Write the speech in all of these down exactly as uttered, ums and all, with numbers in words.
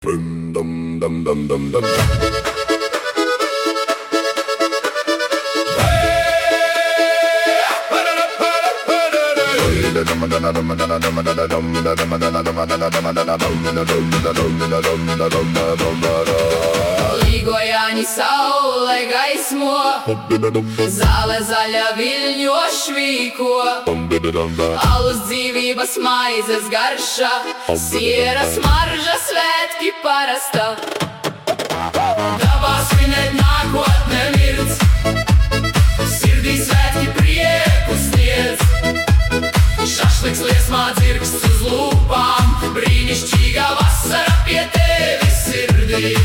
Dum dum dum dum dum dum. Līgoja saule gaismo, zāle zaļa viļņo švīko, alus dzīvības maizes garša, siera smarža svētki parasta. Dabā svinēt nākotne mirdz, sirdī svētki prieku sniedz. Šašliks liesmā dzirksts uz lūpām, brīnišķīgā vasara pie tevis sirdī.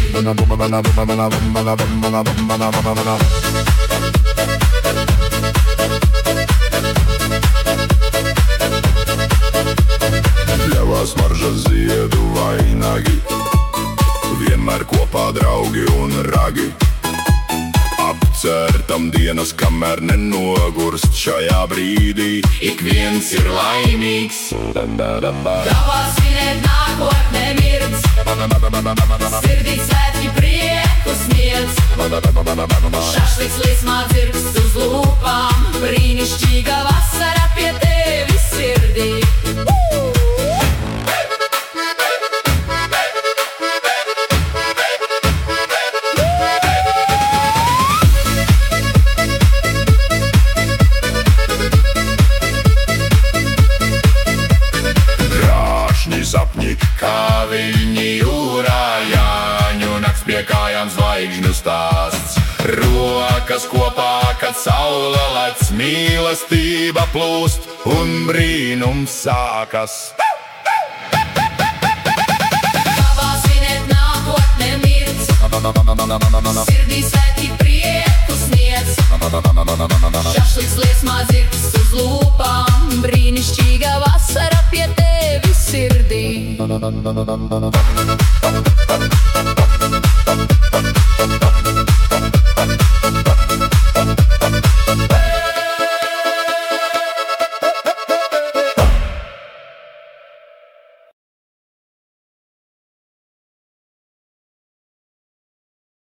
Pļavā smarža ziedu vainagi, vienmēr kopā draugi un ragi. Apcērtam dienas, kamēr nenogurst šajā brīdī, ik viens ir laimīgs. Dabā svinēt nākotne mirdz, sirdī svētki prieku sniedz. Šašliks liesmā dzirksts uz lūpām, brīnišķīga vasara pie tevis sirdī. Sapņi kā viļņi jūrā, Jāņu nakts pie kājām zvaigžņu stāsts. Rokas kopā, kad saule lec, mīlestība plūst un brīnums sākas. Dabā svinēt nākotne mirdz, sirdī svētki prieku sniedz. Šašliks liesmā dzirksts uz lūpām, brīnišķīga vasara pie tevis sirdī.